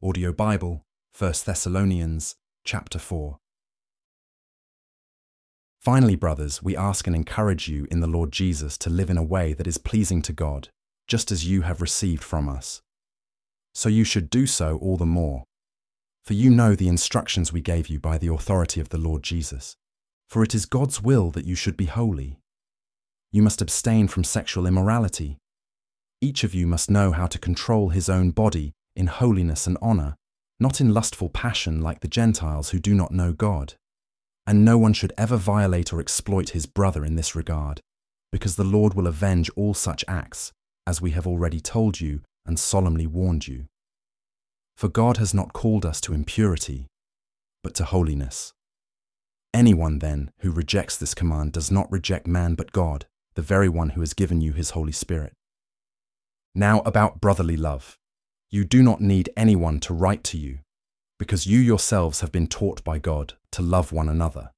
Audio Bible, 1 Thessalonians, chapter 4. Finally, brothers, we ask and encourage you in the Lord Jesus to live in a way that is pleasing to God, just as you have received from us. So you should do so all the more. For you know the instructions we gave you by the authority of the Lord Jesus. For it is God's will that you should be holy. You must abstain from sexual immorality. Each of you must know how to control his own body in holiness and honor, not in lustful passion like the Gentiles who do not know God. And no one should ever violate or exploit his brother in this regard, because the Lord will avenge all such acts, as we have already told you and solemnly warned you. For God has not called us to impurity, but to holiness. Anyone, then, who rejects this command does not reject man but God, the very one who has given you his Holy Spirit. Now about brotherly love. You do not need anyone to write to you, because you yourselves have been taught by God to love one another.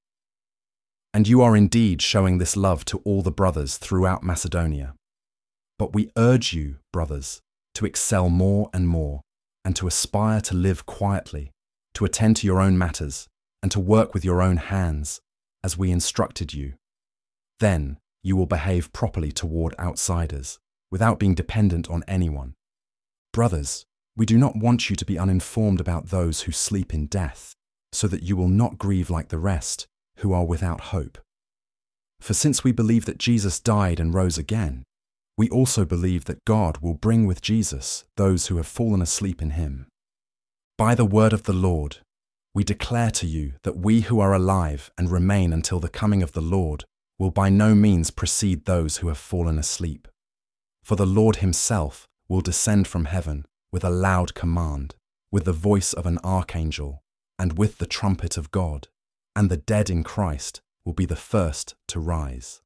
And you are indeed showing this love to all the brothers throughout Macedonia. But we urge you, brothers, to excel more and more, and to aspire to live quietly, to attend to your own matters, and to work with your own hands, as we instructed you. Then you will behave properly toward outsiders, without being dependent on anyone. Brothers, we do not want you to be uninformed about those who sleep in death, so that you will not grieve like the rest, who are without hope. For since we believe that Jesus died and rose again, we also believe that God will bring with Jesus those who have fallen asleep in him. By the word of the Lord, we declare to you that we who are alive and remain until the coming of the Lord will by no means precede those who have fallen asleep. For the Lord himself will descend from heaven with a loud command, with the voice of an archangel, and with the trumpet of God, and the dead in Christ will be the first to rise.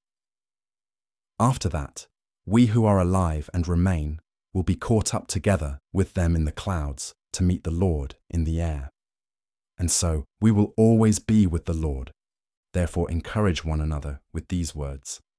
After that, we who are alive and remain will be caught up together with them in the clouds to meet the Lord in the air. And so we will always be with the Lord. Therefore encourage one another with these words.